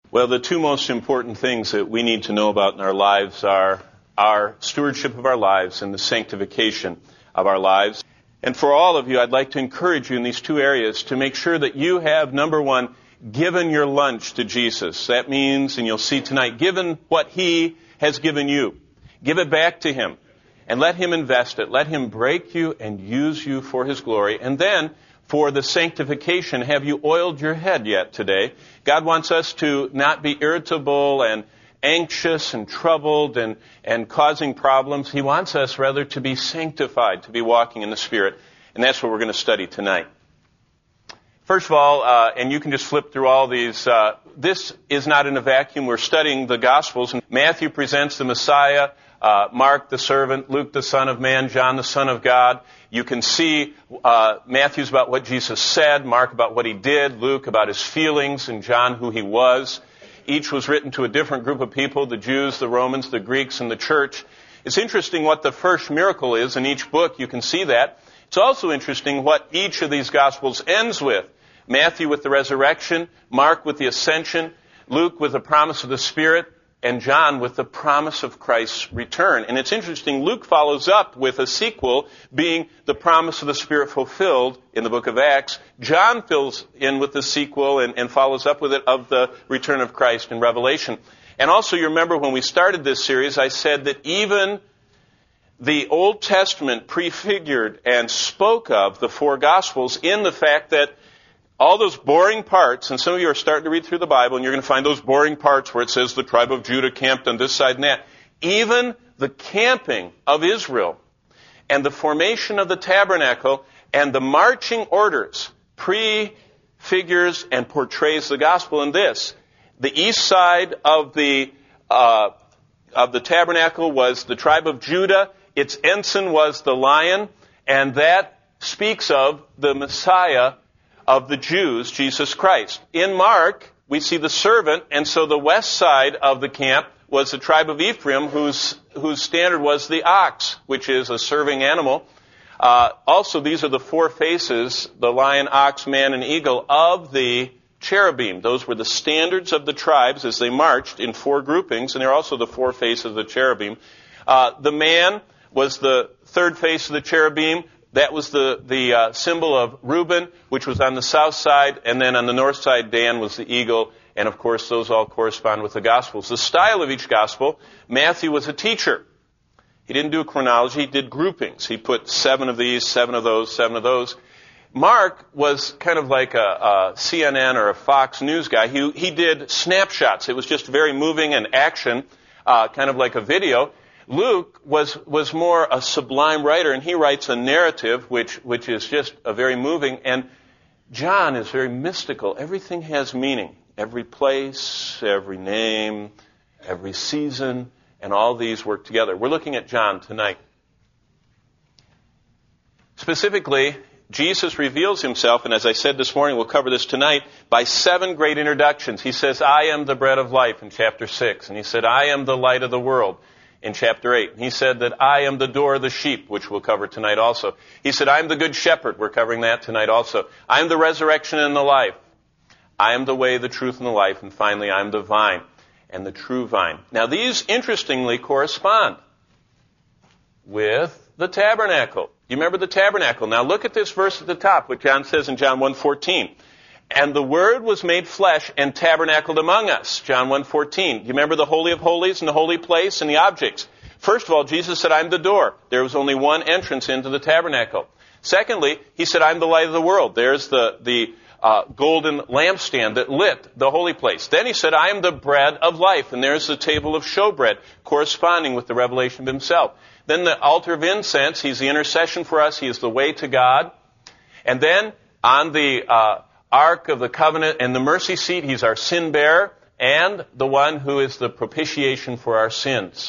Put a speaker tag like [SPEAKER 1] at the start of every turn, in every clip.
[SPEAKER 1] Well, the two most important things that we need to know about in our lives are our stewardship of our lives and the sanctification of our lives. And for all of you, I'd like to encourage you in these two areas to make sure that you have, number one, given your lunch to Jesus. That means, and you'll see tonight, given what He has given you. Give it back to Him and let Him invest it. Let Him break you and use you for His glory. And then, for the sanctification, have you oiled your head yet today? God wants us to not be irritable and anxious and troubled and causing problems. He wants us rather to be sanctified, to be walking in the Spirit. And that's what we're going to study tonight. First of all, and you can just flip through all these, this is not in a vacuum. We're studying the Gospels. Matthew presents the Messiah, Mark the servant, Luke the Son of Man, John the Son of God. You can see Matthew's about what Jesus said, Mark about what He did, Luke about His feelings, and John who He was. Each was written to a different group of people, the Jews, the Romans, the Greeks, and the church. It's interesting what the first miracle is in each book. You can see that. It's also interesting what each of these Gospels ends with. Matthew with the resurrection, Mark with the ascension, Luke with the promise of the Spirit, and John with the promise of Christ's return. And it's interesting, Luke follows up with a sequel being the promise of the Spirit fulfilled in the book of Acts. John fills in with the sequel and follows up with it of the return of Christ in Revelation. And also you remember when we started this series, I said that even the Old Testament prefigured and spoke of the four Gospels in the fact that all those boring parts, and some of you are starting to read through the Bible, and you're going to find those boring parts where it says the tribe of Judah camped on this side and that. Even the camping of Israel and the formation of the tabernacle and the marching orders prefigures and portrays the gospel in this. The east side of the tabernacle was the tribe of Judah. Its ensign was the lion, and that speaks of the Messiah of the Jews, Jesus Christ. In Mark, we see the servant, and so the west side of the camp was the tribe of Ephraim, whose standard was the ox, which is a serving animal. Also, these are the four faces, the lion, ox, man, and eagle, of the cherubim. Those were the standards of the tribes as they marched in four groupings, and they're also the four faces of the cherubim. The man was the third face of the cherubim. That was the symbol of Reuben, which was on the south side, and then on the north side, Dan was the eagle, and of course those all correspond with the Gospels. The style of each Gospel, Matthew was a teacher. He didn't do a chronology, he did groupings. He put 7 of these, 7 of those, 7 of those. Mark was kind of like a CNN or a Fox News guy. He did snapshots. It was just very moving and action, kind of like a video. Luke was more a sublime writer, and he writes a narrative which is just a very moving. And John is very mystical. Everything has meaning. Every place, every name, every season, and all these work together. We're looking at John tonight. Specifically, Jesus reveals Himself, and as I said this morning, we'll cover this tonight, by 7 great introductions. He says, I am the bread of life in chapter 6. And He said, I am the light of the world in chapter 8. He said that I am the door of the sheep, which we'll cover tonight also. He said, I am the good shepherd. We're covering that tonight also. I am the resurrection and the life. I am the way, the truth, and the life. And finally, I am the vine and the true vine. Now, these, interestingly, correspond with the tabernacle. You remember the tabernacle. Now, look at this verse at the top, what John says in John 1:14. And the Word was made flesh and tabernacled among us. John 1:14. You remember the Holy of Holies and the holy place and the objects. First of all, Jesus said, I'm the door. There was only one entrance into the tabernacle. Secondly, He said, I'm the light of the world. There's the golden lampstand that lit the holy place. Then He said, I am the bread of life. And there's the table of showbread corresponding with the revelation of Himself. Then the altar of incense. He's the intercession for us. He is the way to God. And then on the Ark of the Covenant and the mercy seat, He's our sin bearer and the one who is the propitiation for our sins.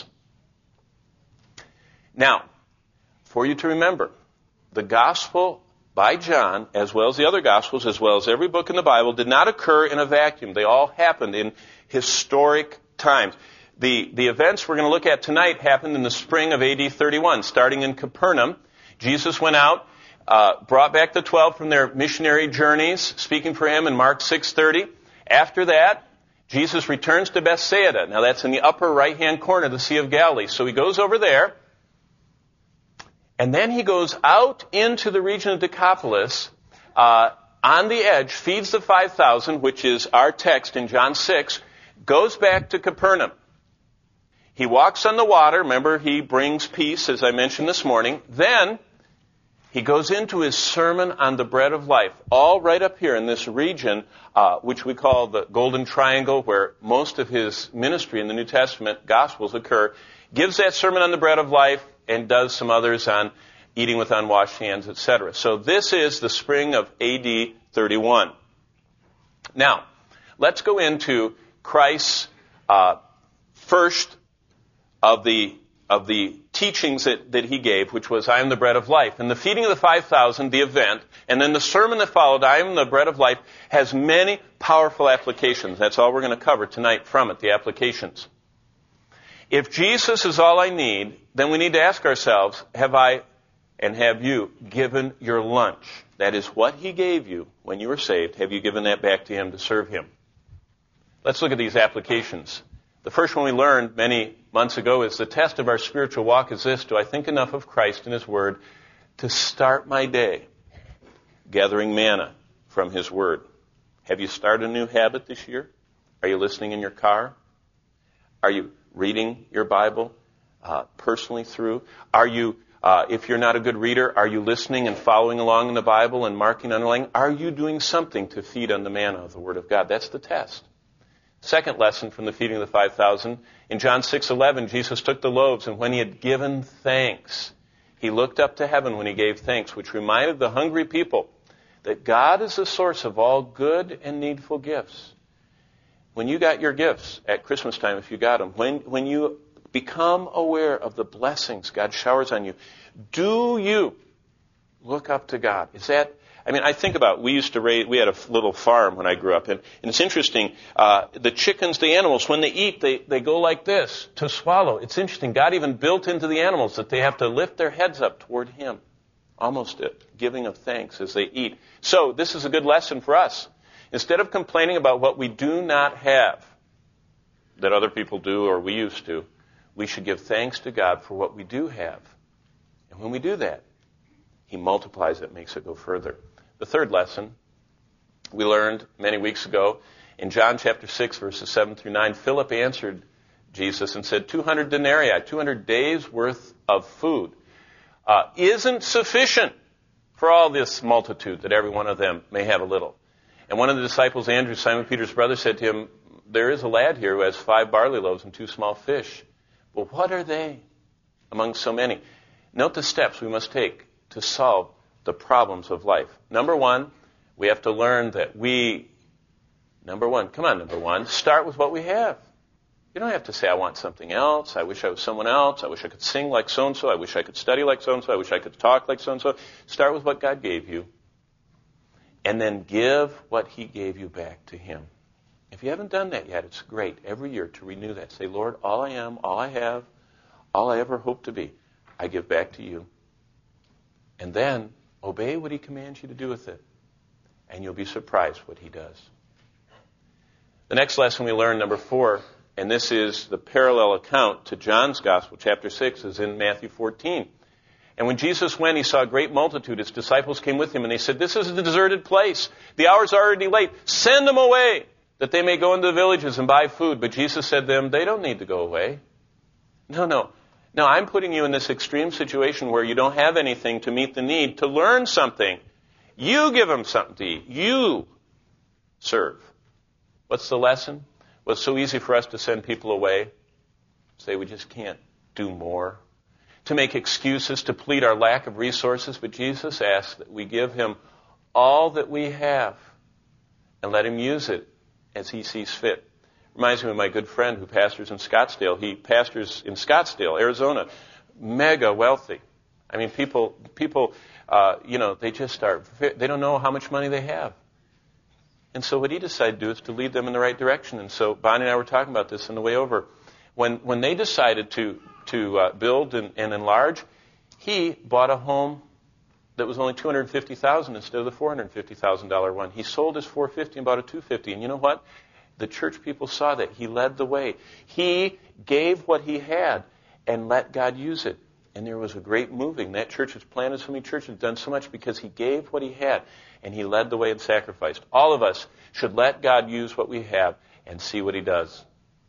[SPEAKER 1] Now, for you to remember, the Gospel by John, as well as the other Gospels, as well as every book in the Bible, did not occur in a vacuum. They all happened in historic times. The events we're going to look at tonight happened in the spring of AD 31, starting in Capernaum. Jesus went out, brought back the 12 from their missionary journeys, speaking for Him in Mark 6:30. After that, Jesus returns to Bethsaida. Now that's in the upper right-hand corner of the Sea of Galilee. So he goes over there, and then he goes out into the region of Decapolis, on the edge, feeds the 5,000, which is our text in John 6, goes back to Capernaum. He walks on the water. Remember, he brings peace, as I mentioned this morning. Then he goes into his sermon on the bread of life, all right up here in this region, which we call the Golden Triangle, where most of his ministry in the New Testament Gospels occur. Gives that sermon on the bread of life and does some others on eating with unwashed hands, etc. So this is the spring of A.D. 31. Now, let's go into Christ's first of the teachings that he gave, which was, I am the bread of life. And the feeding of the 5,000, the event, and then the sermon that followed, I am the bread of life, has many powerful applications. That's all we're going to cover tonight from it, the applications. If Jesus is all I need, then we need to ask ourselves, have I and have you given your lunch? That is what he gave you when you were saved. Have you given that back to him to serve him? Let's look at these applications. The first one we learned many months ago is the test of our spiritual walk is this: do I think enough of Christ and his word to start my day gathering manna from his word? Have you started a new habit this year? Are you listening in your car? Are you reading your Bible personally through? Are you, if you're not a good reader, are you listening and following along in the Bible and marking, underlining? Are you doing something to feed on the manna of the Word of God? That's the test. Second lesson from the feeding of the 5,000. In John 6:11, Jesus took the loaves, and when he had given thanks, he looked up to heaven when he gave thanks, which reminded the hungry people that God is the source of all good and needful gifts. When you got your gifts at Christmas time, if you got them, when you become aware of the blessings God showers on you, do you look up to God? I think about, we had a little farm when I grew up, and it's interesting, the chickens, the animals, when they eat, they go like this to swallow. It's interesting, God even built into the animals that they have to lift their heads up toward him, almost a giving of thanks as they eat. So this is a good lesson for us. Instead of complaining about what we do not have, that other people do or we used to, we should give thanks to God for what we do have. And when we do that, he multiplies it, makes it go further. The third lesson we learned many weeks ago in John chapter 6, verses 7 through 9, Philip answered Jesus and said, 200 denarii, 200 days' worth of food, isn't sufficient for all this multitude, that every one of them may have a little. And one of the disciples, Andrew, Simon Peter's brother, said to him, there is a lad here who has 5 barley loaves and 2 small fish. But what are they among so many? Note the steps we must take to solve the problems of life. Number one, we have to learn that number one, start with what we have. You don't have to say, I want something else. I wish I was someone else. I wish I could sing like so-and-so. I wish I could study like so-and-so. I wish I could talk like so-and-so. Start with what God gave you. And then give what he gave you back to him. If you haven't done that yet, it's great every year to renew that. Say, Lord, all I am, all I have, all I ever hope to be, I give back to you. And then obey what he commands you to do with it. And you'll be surprised what he does. The next lesson we learn, number 4, and this is the parallel account to John's Gospel, chapter 6, is in Matthew 14. And when Jesus went, he saw a great multitude. His disciples came with him, and they said, this is a deserted place. The hour's already late. Send them away, that they may go into the villages and buy food. But Jesus said to them, they don't need to go away. No, I'm putting you in this extreme situation where you don't have anything to meet the need to learn something. You give them something to eat. You serve. What's the lesson? Well, it's so easy for us to send people away. Say we just can't do more. To make excuses, to plead our lack of resources. But Jesus asks that we give him all that we have and let him use it as he sees fit. Reminds me of my good friend who pastors in Scottsdale. He pastors in Scottsdale, Arizona. Mega wealthy. I mean, people, they just they don't know how much money they have. And so what he decided to do is to lead them in the right direction. And so Bonnie and I were talking about this on the way over. When they decided to build and enlarge, he bought a home that was only $250,000 instead of the $450,000 one. He sold his $450,000 and bought a $250,000. And you know what? the church people saw that. He led the way. He gave what he had and let God use it. And there was a great moving. That church has planted so many churches, done so much because he gave what he had and he led the way and sacrificed. All of us should let God use what we have and see what he does.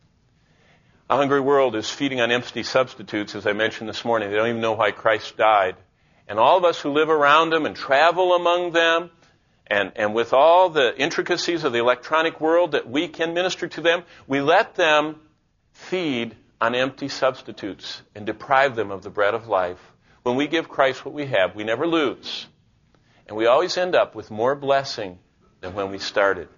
[SPEAKER 1] A hungry world is feeding on empty substitutes, as I mentioned this morning. They don't even know why Christ died. And all of us who live around them and travel among them, and with all the intricacies of the electronic world that we can minister to them, we let them feed on empty substitutes and deprive them of the bread of life. When we give Christ what we have, we never lose. And we always end up with more blessing than when we started.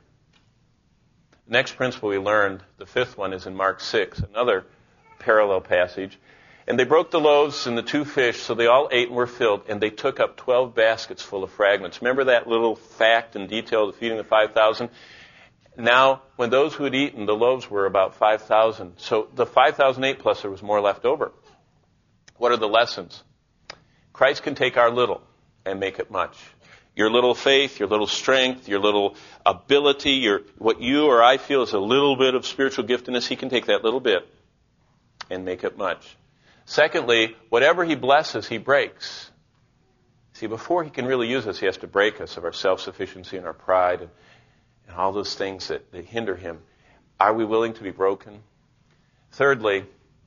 [SPEAKER 1] The next principle we learned, the fifth one, is in Mark 6, another parallel passage. And they broke the loaves and the 2 fish, so they all ate and were filled, and they took up 12 baskets full of fragments. Remember that little fact and detail of feeding the 5,000? Now, when those who had eaten, the loaves were about 5,000. So the 5,000 ate, plus there was more left over. What are the lessons? Christ can take our little and make it much. Your little faith, your little strength, your little ability, what you or I feel is a little bit of spiritual giftedness, he can take that little bit and make it much. Secondly, whatever he blesses, he breaks. See, before he can really use us, he has to break us of our self-sufficiency and our pride and all those things that hinder him. Are we willing to be broken? Thirdly,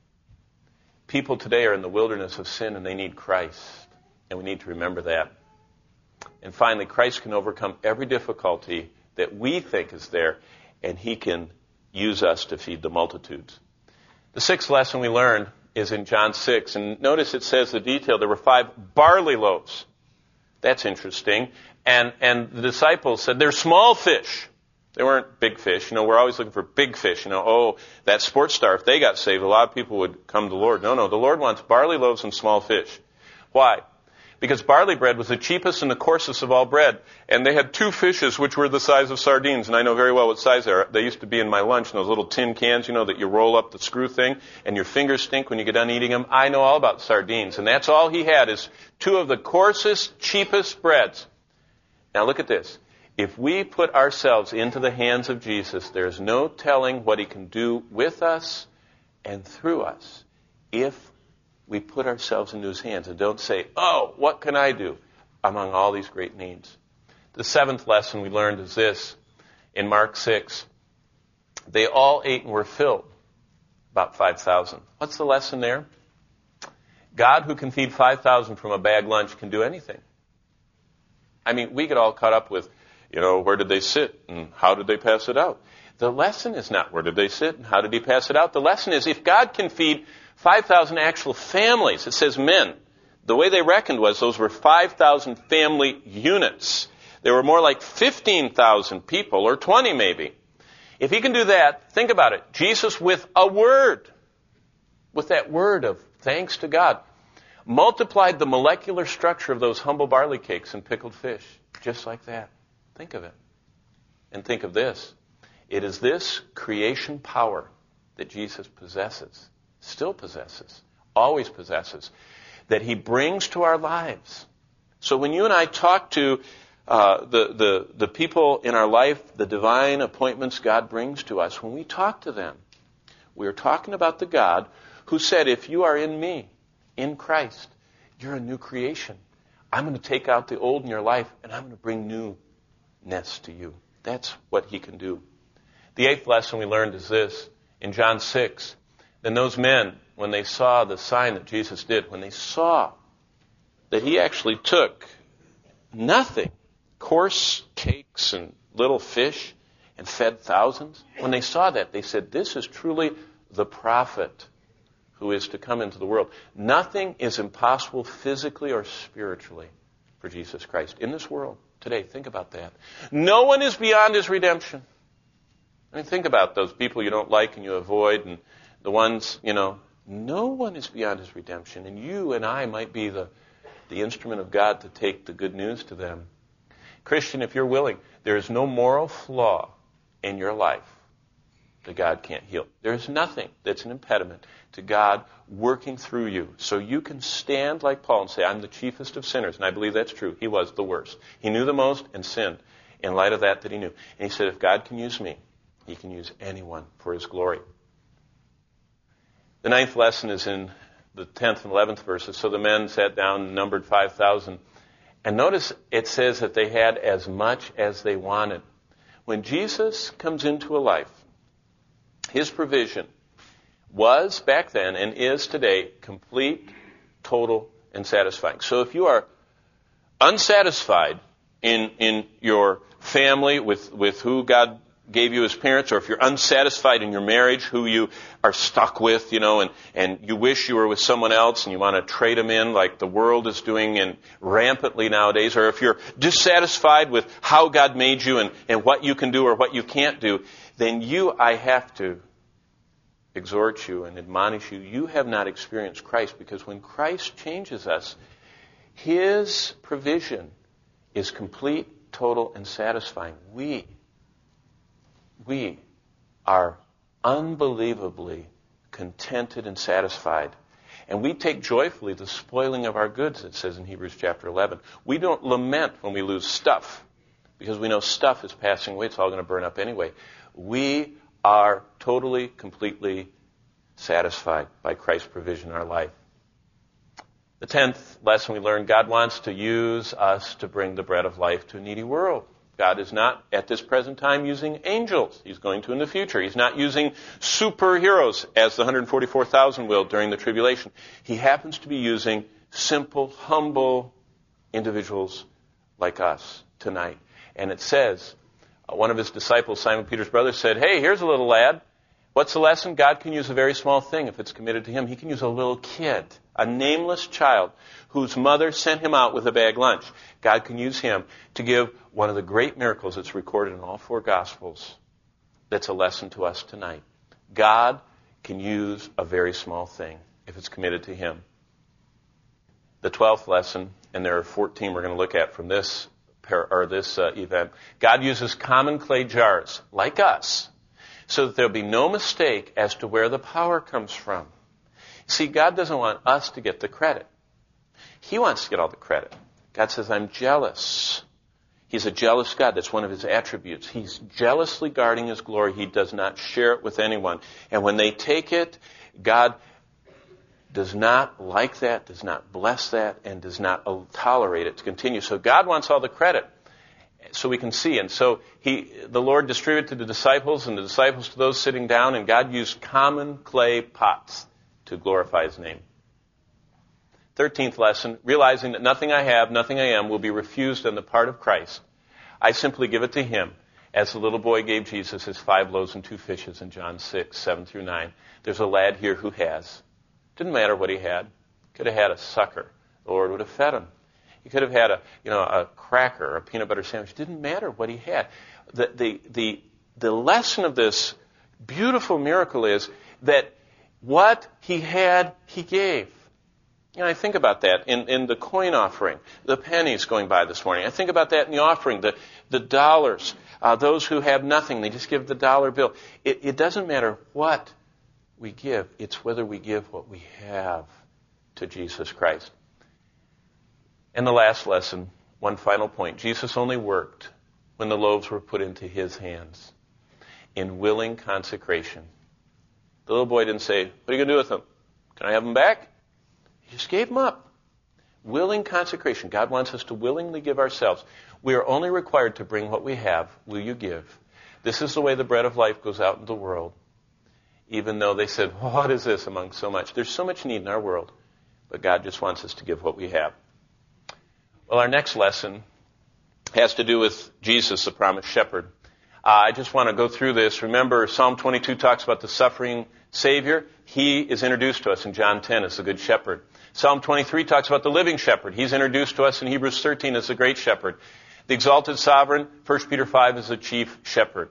[SPEAKER 1] people today are in the wilderness of sin and they need Christ. And we need to remember that. And finally, Christ can overcome every difficulty that we think is there, and he can use us to feed the multitudes. The sixth lesson we learned is in John 6. And notice it says the detail. There were 5 barley loaves. That's interesting. And the disciples said, they're small fish. They weren't big fish. We're always looking for big fish. That sports star, if they got saved, a lot of people would come to the Lord. No, the Lord wants barley loaves and small fish. Why? Because barley bread was the cheapest and the coarsest of all bread. And they had 2 fishes which were the size of sardines. And I know very well what size they are. They used to be in my lunch in those little tin cans, that you roll up the screw thing and your fingers stink when you get done eating them. I know all about sardines. And that's all he had is 2 of the coarsest, cheapest breads. Now look at this. If we put ourselves into the hands of Jesus, there's no telling what he can do with us and through us if we put ourselves into his hands and don't say, what can I do among all these great needs? The 7th lesson we learned is this. In Mark 6, they all ate and were filled, about 5,000. What's the lesson there? God, who can feed 5,000 from a bag lunch, can do anything. We get all caught up with, where did they sit and how did they pass it out? The lesson is not where did they sit and how did he pass it out. The lesson is if God can feed 5,000 actual families, it says men. The way they reckoned was those were 5,000 family units. They were more like 15,000 people, or 20 maybe. If he can do that, think about it. Jesus with a word, with that word of thanks to God, multiplied the molecular structure of those humble barley cakes and pickled fish, just like that. Think of it. And think of this. It is this creation power that Jesus possesses, still possesses, always possesses, that he brings to our lives. So when you and I talk to the people in our life, the divine appointments God brings to us, when we talk to them, we are talking about the God who said, if you are in me, in Christ, you're a new creation. I'm going to take out the old in your life and I'm going to bring newness to you. That's what he can do. The 8th lesson we learned is this. In John 6, then those men, when they saw the sign that Jesus did, when they saw that he actually took nothing, coarse cakes and little fish, and fed thousands, when they saw that, they said, this is truly the prophet who is to come into the world. Nothing is impossible physically or spiritually for Jesus Christ in this world today. Think about that. No one is beyond his redemption. Think about those people you don't like and you avoid, and the ones, no one is beyond his redemption. And you and I might be the instrument of God to take the good news to them. Christian, if you're willing, there is no moral flaw in your life that God can't heal. There's nothing that's an impediment to God working through you. So you can stand like Paul and say, I'm the chiefest of sinners. And I believe that's true. He was the worst. He knew the most and sinned in light of that he knew. And he said, if God can use me, He can use anyone for His glory. The 9th lesson is in the 10th and 11th verses. So the men sat down and numbered 5,000. And notice it says that they had as much as they wanted. When Jesus comes into a life, His provision was back then and is today complete, total, and satisfying. So if you are unsatisfied in your family with who God gave you as parents, or if you're unsatisfied in your marriage, who you are stuck with, and you wish you were with someone else and you want to trade them in like the world is doing and rampantly nowadays, or if you're dissatisfied with how God made you and what you can do or what you can't do, then I have to exhort you and admonish you. You have not experienced Christ, because when Christ changes us, His provision is complete, total, and satisfying. We are unbelievably contented and satisfied. And we take joyfully the spoiling of our goods, it says in Hebrews chapter 11. We don't lament when we lose stuff, because we know stuff is passing away. It's all going to burn up anyway. We are totally, completely satisfied by Christ's provision in our life. The 10th lesson we learned, God wants to use us to bring the bread of life to a needy world. God is not, at this present time, using angels. He's going to in the future. He's not using superheroes, as the 144,000 will during the tribulation. He happens to be using simple, humble individuals like us tonight. And it says, one of His disciples, Simon Peter's brother, said, "Hey, here's a little lad. What's the lesson? God can use a very small thing if it's committed to Him. He can use a little kid, a nameless child whose mother sent him out with a bag lunch. God can use him to give one of the great miracles that's recorded in all 4 Gospels. That's a lesson to us tonight. God can use a very small thing if it's committed to Him. The 12th lesson, and there are 14 we're going to look at from this event. God uses common clay jars, like us, so that there'll be no mistake as to where the power comes from. See, God doesn't want us to get the credit. He wants to get all the credit. God says, I'm jealous. He's a jealous God. That's one of His attributes. He's jealously guarding His glory. He does not share it with anyone. And when they take it, God does not like that, does not bless that, and does not tolerate it to continue. So God wants all the credit, so we can see. And so the Lord distributed to the disciples, and the disciples to those sitting down, and God used common clay pots to glorify His name. 13th lesson, realizing that nothing I have, nothing I am will be refused on the part of Christ. I simply give it to Him, as the little boy gave Jesus His 5 loaves and 2 fishes in John 6, 7 through 9. There's a lad here who has. Didn't matter what he had. Could have had a sucker. The Lord would have fed him. He could have had a cracker or a peanut butter sandwich. Didn't matter what he had. The lesson of this beautiful miracle is that what he had, he gave. I think about that in the coin offering, the pennies going by this morning. I think about that in the offering, the dollars. Those who have nothing, they just give the dollar bill. It doesn't matter what we give. It's whether we give what we have to Jesus Christ. And the last lesson, one final point. Jesus only worked when the loaves were put into His hands in willing consecration. The little boy didn't say, what are you going to do with them? Can I have them back? He just gave them up. Willing consecration. God wants us to willingly give ourselves. We are only required to bring what we have. Will you give? This is the way the bread of life goes out in the world. Even though they said, what is this among so much? There's so much need in our world. But God just wants us to give what we have. Well, our next lesson has to do with Jesus, the promised shepherd. I just want to go through this. Remember, Psalm 22 talks about the suffering Savior. He is introduced to us in John 10 as the good shepherd. Psalm 23 talks about the living shepherd. He's introduced to us in Hebrews 13 as the great shepherd. The exalted sovereign, 1 Peter 5, is the chief shepherd.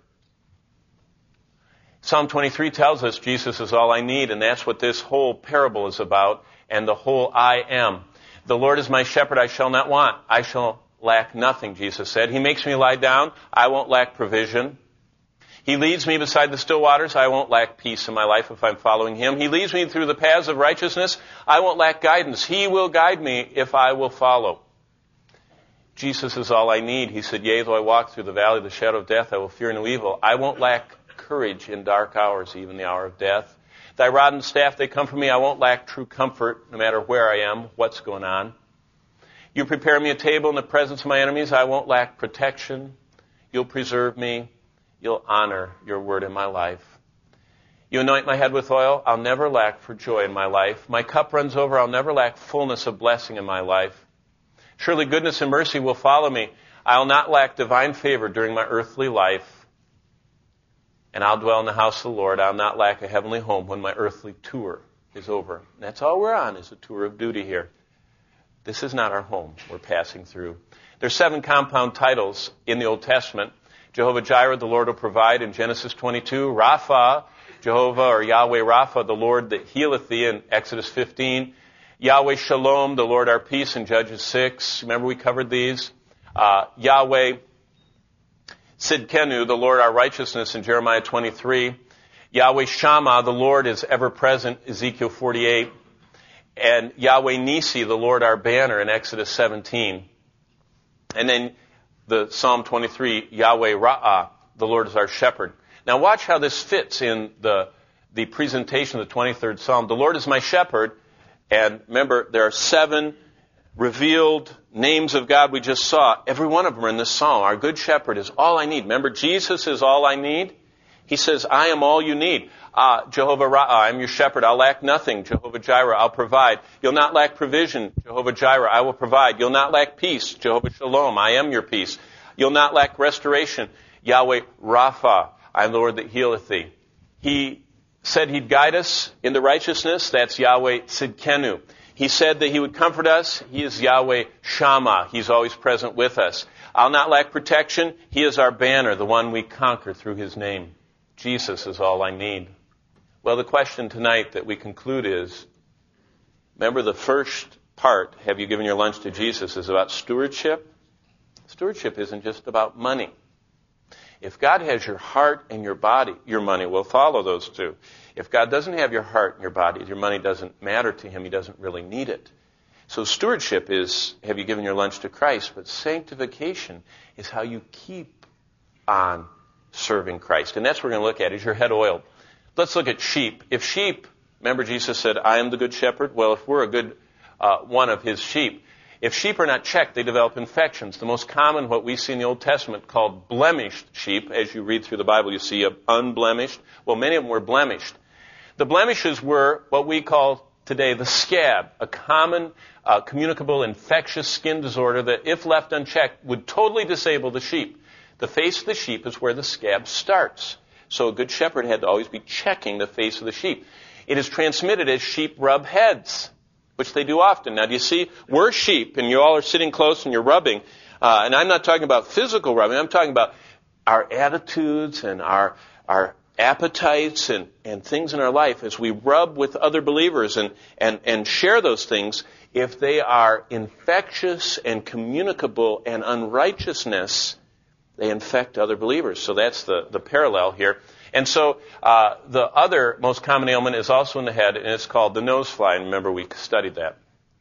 [SPEAKER 1] Psalm 23 tells us Jesus is all I need, and that's what this whole parable is about, and the whole I am. The Lord is my shepherd, I shall not want. I shall lack nothing, Jesus said. He makes me lie down, I won't lack provision. He leads me beside the still waters, I won't lack peace in my life if I'm following Him. He leads me through the paths of righteousness, I won't lack guidance. He will guide me if I will follow. Jesus is all I need. He said, yea, though I walk through the valley of the shadow of death, I will fear no evil. I won't lack courage in dark hours, even the hour of death. Thy rod and staff, they come from me. I won't lack true comfort, no matter where I am, what's going on. You prepare me a table in the presence of my enemies. I won't lack protection. You'll preserve me. You'll honor your word in my life. You anoint my head with oil. I'll never lack for joy in my life. My cup runs over. I'll never lack fullness of blessing in my life. Surely goodness and mercy will follow me. I'll not lack divine favor during my earthly life. And I'll dwell in the house of the Lord. I'll not lack a heavenly home when my earthly tour is over. And that's all we're on, is a tour of duty here. This is not our home. We're passing through. There's 7 compound titles in the Old Testament. Jehovah Jireh, the Lord will provide, in Genesis 22. Rapha, Jehovah or Yahweh Rapha, the Lord that healeth thee, in Exodus 15. Yahweh Shalom, the Lord our peace, in Judges 6. Remember we covered these. Yahweh Sidkenu, the Lord our righteousness, in Jeremiah 23. Yahweh Shammah, the Lord is ever present, Ezekiel 48. And Yahweh Nisi, the Lord our banner, in Exodus 17. And then the Psalm 23, Yahweh Ra'ah, the Lord is our shepherd. Now watch how this fits in the presentation of the 23rd Psalm. The Lord is my shepherd. And remember, there are 7 revealed names of God we just saw. Every one of them are in this psalm. Our good shepherd is all I need. Remember, Jesus is all I need. He says, I am all you need. Jehovah Ra'ah, I'm your shepherd. I'll lack nothing. Jehovah Jireh, I'll provide. You'll not lack provision. Jehovah Jireh, I will provide. You'll not lack peace. Jehovah Shalom, I am your peace. You'll not lack restoration. Yahweh Rapha, I am the Lord that healeth thee. He said he'd guide us into righteousness. That's Yahweh Sidkenu. He said that he would comfort us. He is Yahweh Shammah. He's always present with us. I'll not lack protection. He is our banner, the one we conquer through his name. Jesus is all I need. Well, the question tonight that we conclude is, remember the first part, have you given your lunch to Jesus, is about stewardship. Stewardship isn't just about money. If God has your heart and your body, your money will follow those two. If God doesn't have your heart and your body, your money doesn't matter to him. He doesn't really need it. So stewardship is, have you given your lunch to Christ? But sanctification is how you keep on serving Christ. And that's what we're going to look at. Is your head oiled? Let's look at sheep. If sheep, remember Jesus said, I am the good shepherd. Well, if we're a good one of his sheep, if sheep are not checked, they develop infections. The most common, what we see in the Old Testament, called blemished sheep. As you read through the Bible, you see unblemished. Well, many of them were blemished. The blemishes were what we call today the scab, a common communicable infectious skin disorder that, if left unchecked, would totally disable the sheep. The face of the sheep is where the scab starts. So a good shepherd had to always be checking the face of the sheep. It is transmitted as sheep rub heads, which they do often. Now, do you see? We're sheep, and you all are sitting close and you're rubbing. And I'm not talking about physical rubbing. I'm talking about our attitudes and our appetites and things in our life as we rub with other believers and share those things. If they are infectious and communicable and unrighteousness, they infect other believers. So that's the parallel here. And so the other most common ailment is also in the head, and it's called the nose fly. And remember, we studied that.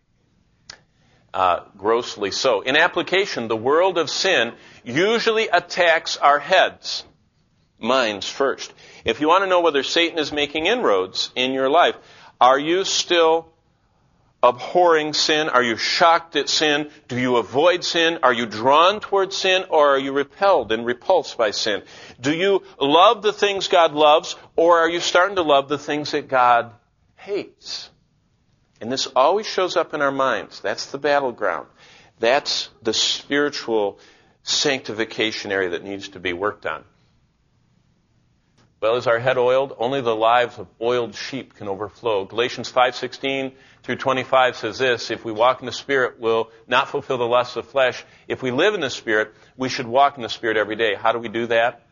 [SPEAKER 1] Grossly so. In application, the world of sin usually attacks our heads, minds first. If you want to know whether Satan is making inroads in your life, are you still abhorring sin? Are you shocked at sin? Do you avoid sin? Are you drawn towards sin, or are you repelled and repulsed by sin? Do you love the things God loves, or are you starting to love the things that God hates? And this always shows up in our minds. That's the battleground. That's the spiritual sanctification area that needs to be worked on. Well, is our head oiled? Only the lives of oiled sheep can overflow. Galatians 5:16 through 25 says this: if we walk in the Spirit, we'll not fulfill the lusts of the flesh. If we live in the Spirit, we should walk in the Spirit every day. How do we do that?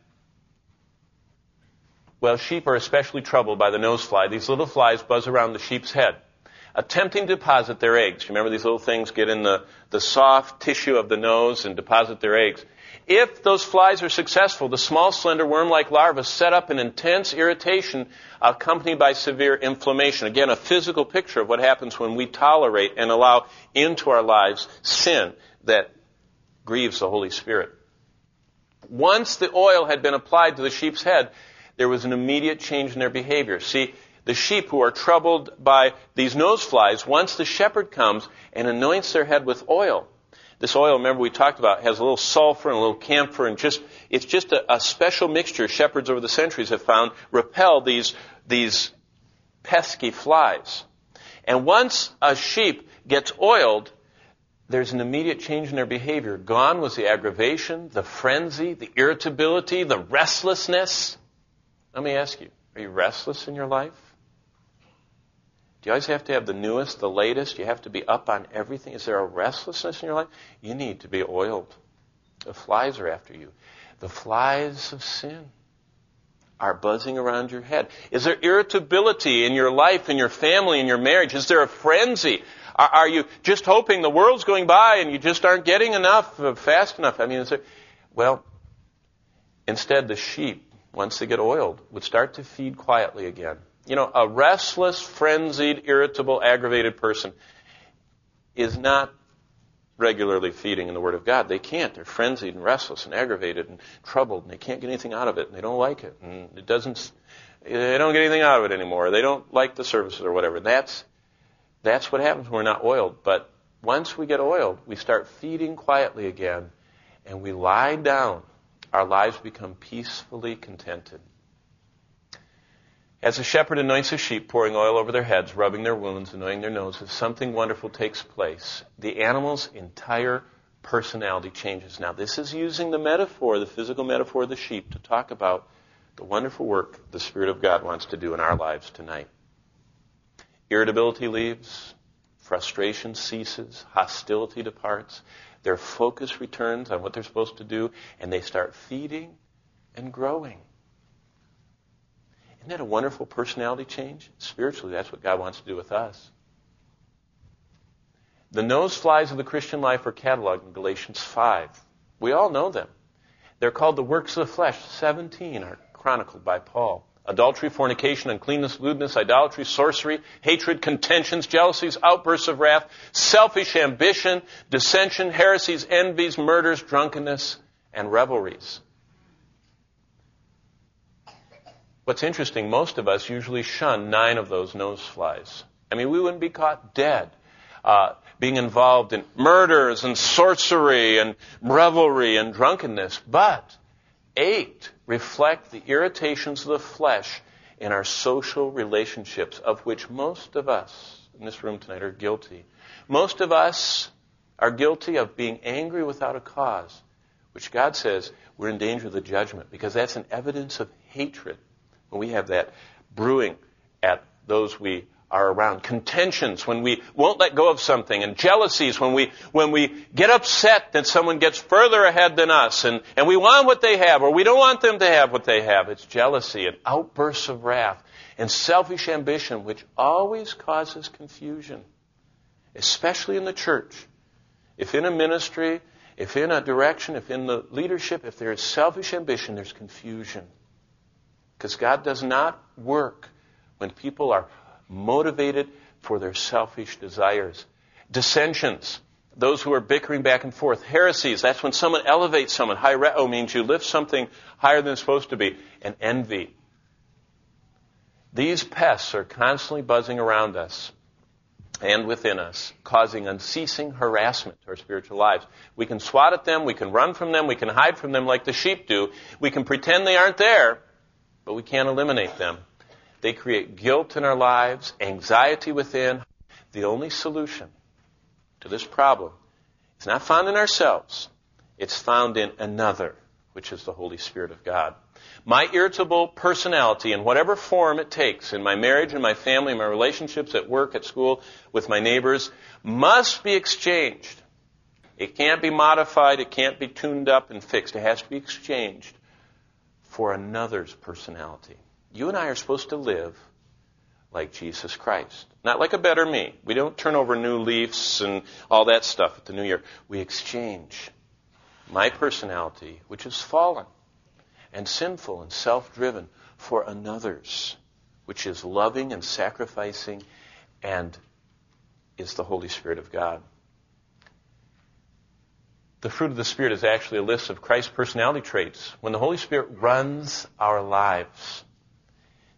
[SPEAKER 1] Well, sheep are especially troubled by the nose fly. These little flies buzz around the sheep's head, attempting to deposit their eggs. Remember, these little things get in the soft tissue of the nose and deposit their eggs. If those flies are successful, the small, slender, worm-like larvae set up an intense irritation accompanied by severe inflammation. Again, a physical picture of what happens when we tolerate and allow into our lives sin that grieves the Holy Spirit. Once the oil had been applied to the sheep's head, there was an immediate change in their behavior. See, the sheep who are troubled by these nose flies, once the shepherd comes and anoints their head with oil, this oil, remember we talked about, has a little sulfur and a little camphor, and it's just a special mixture shepherds over the centuries have found repel these pesky flies. And once a sheep gets oiled, there's an immediate change in their behavior. Gone was the aggravation, the frenzy, the irritability, the restlessness. Let me ask you, are you restless in your life? Do you always have to have the newest, the latest? You have to be up on everything? Is there a restlessness in your life? You need to be oiled. The flies are after you. The flies of sin are buzzing around your head. Is there irritability in your life, in your family, in your marriage? Is there a frenzy? Are you just hoping the world's going by and you just aren't getting enough, fast enough? I mean, well, instead the sheep, once they get oiled, would start to feed quietly again. You know, a restless, frenzied, irritable, aggravated person is not regularly feeding in the Word of God. They can't. They're frenzied and restless and aggravated and troubled, and they can't get anything out of it, and they don't like it. And they don't get anything out of it anymore. They don't like the services or whatever. That's what happens when we're not oiled. But once we get oiled, we start feeding quietly again, and we lie down. Our lives become peacefully contented. As a shepherd anoints a sheep, pouring oil over their heads, rubbing their wounds, anointing their noses, something wonderful takes place. The animal's entire personality changes. Now, this is using the metaphor, the physical metaphor of the sheep, to talk about the wonderful work the Spirit of God wants to do in our lives tonight. Irritability leaves, frustration ceases, hostility departs, their focus returns on what they're supposed to do, and they start feeding and growing. Isn't that a wonderful personality change? Spiritually, that's what God wants to do with us. The nose flies of the Christian life are cataloged in Galatians 5. We all know them. They're called the works of the flesh. 17 are chronicled by Paul. Adultery, fornication, uncleanness, lewdness, idolatry, sorcery, hatred, contentions, jealousies, outbursts of wrath, selfish ambition, dissension, heresies, envies, murders, drunkenness, and revelries. What's interesting, most of us usually shun 9 of those nose flies. I mean, we wouldn't be caught dead being involved in murders and sorcery and revelry and drunkenness. But 8 reflect the irritations of the flesh in our social relationships, of which most of us in this room tonight are guilty. Most of us are guilty of being angry without a cause, which God says we're in danger of the judgment, because that's an evidence of hatred. When we have that brewing at those we are around. Contentions, when we won't let go of something. And jealousies, when we get upset that someone gets further ahead than us. And we want what they have, or we don't want them to have what they have. It's jealousy and outbursts of wrath. And selfish ambition, which always causes confusion. Especially in the church. If in a ministry, if in a direction, if in the leadership, if there is selfish ambition, there's confusion. Because God does not work when people are motivated for their selfish desires. Dissensions, those who are bickering back and forth. Heresies, that's when someone elevates someone. Hiereo means you lift something higher than it's supposed to be. And envy. These pests are constantly buzzing around us and within us, causing unceasing harassment to our spiritual lives. We can swat at them, we can run from them, we can hide from them like the sheep do. We can pretend they aren't there, but we can't eliminate them. They create guilt in our lives, anxiety within. The only solution to this problem is not found in ourselves. It's found in another, which is the Holy Spirit of God. My irritable personality, in whatever form it takes, in my marriage, in my family, in my relationships, at work, at school, with my neighbors, must be exchanged. It can't be modified. It can't be tuned up and fixed. It has to be exchanged for another's personality. You and I are supposed to live like Jesus Christ. Not like a better me. We don't turn over new leaves and all that stuff at the new year. We exchange my personality, which is fallen and sinful and self-driven, for another's, which is loving and sacrificing and is the Holy Spirit of God. The fruit of the Spirit is actually a list of Christ's personality traits. When the Holy Spirit runs our lives,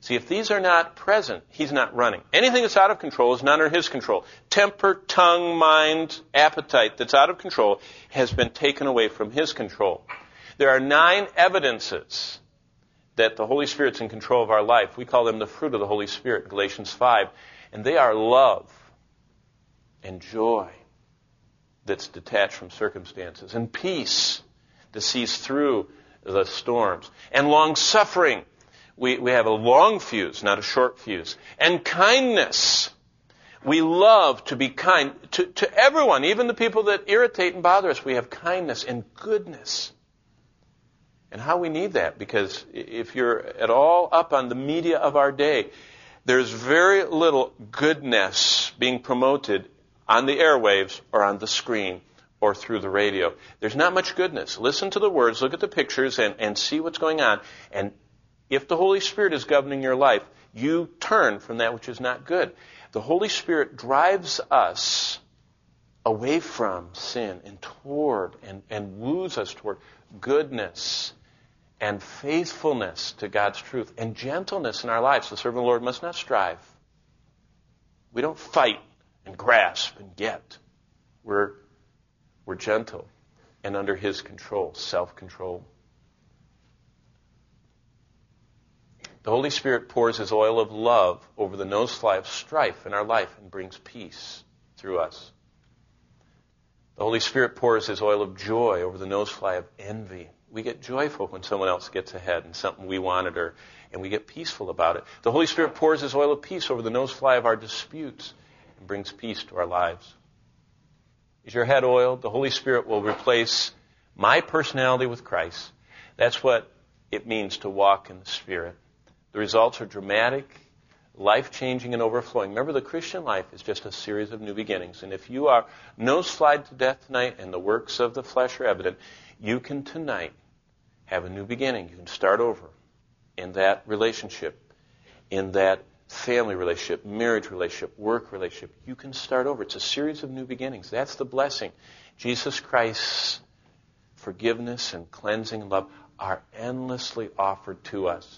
[SPEAKER 1] See, if these are not present, he's not running. Anything that's out of control is not under his control. Temper, tongue, mind, appetite that's out of control has been taken away from his control. There are 9 evidences that the Holy Spirit's in control of our life. We call them the fruit of the Holy Spirit, Galatians 5. And they are love and joy that's detached from circumstances, and peace that sees through the storms, and long-suffering. We have a long fuse, not a short fuse. And kindness. We love to be kind to everyone, even the people that irritate and bother us. We have kindness and goodness. And how we need that, because if you're at all up on the media of our day, there's very little goodness being promoted on the airwaves or on the screen or through the radio. There's not much goodness. Listen to the words, look at the pictures, and see what's going on. And if the Holy Spirit is governing your life, you turn from that which is not good. The Holy Spirit drives us away from sin and toward and woos us toward goodness and faithfulness to God's truth and gentleness in our lives. The servant of the Lord must not strive. We don't fight and grasp and get. We're gentle and under his control, self-control. The Holy Spirit pours his oil of love over the nosefly of strife in our life and brings peace through us. The Holy Spirit pours his oil of joy over the nosefly of envy. We get joyful when someone else gets ahead in something we wanted, and we get peaceful about it. The Holy Spirit pours his oil of peace over the nosefly of our disputes and brings peace to our lives. Is your head oiled? The Holy Spirit will replace my personality with Christ. That's what it means to walk in the Spirit. The results are dramatic, life-changing, and overflowing. Remember, the Christian life is just a series of new beginnings. And if you are nose-slide to death tonight and the works of the flesh are evident, you can tonight have a new beginning. You can start over in that relationship, in that family relationship, marriage relationship, work relationship. You can start over. It's a series of new beginnings. That's the blessing. Jesus Christ's forgiveness and cleansing and love are endlessly offered to us.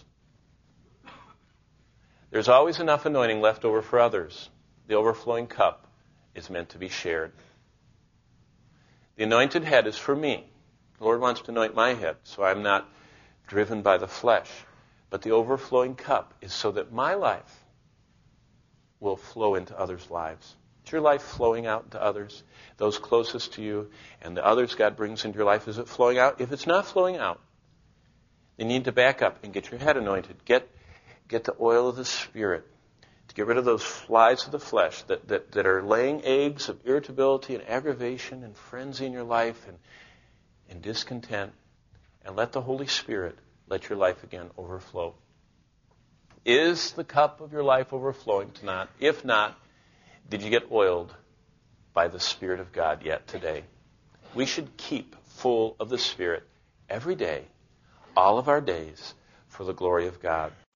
[SPEAKER 1] There's always enough anointing left over for others. The overflowing cup is meant to be shared. The anointed head is for me. The Lord wants to anoint my head, so I'm not driven by the flesh. But the overflowing cup is so that my life will flow into others' lives. Is your life flowing out into others, those closest to you, and the others God brings into your life? Is it flowing out? If it's not flowing out, you need to back up and get your head anointed. Get the oil of the Spirit to get rid of those flies of the flesh that are laying eggs of irritability and aggravation and frenzy in your life and discontent. And let the Holy Spirit let your life again overflow. Is the cup of your life overflowing tonight? If not, did you get oiled by the Spirit of God yet today? We should keep full of the Spirit every day, all of our days, for the glory of God.